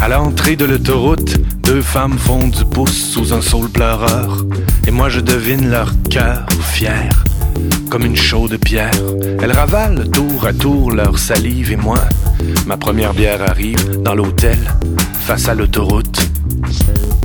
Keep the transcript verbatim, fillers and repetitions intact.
À l'entrée de l'autoroute, deux femmes font du pouce sous un saule pleureur. Et moi je devine leur cœur fier, comme une chaude pierre. Elles ravalent tour à tour leur salive et moi, ma première bière arrive dans l'hôtel, face à l'autoroute.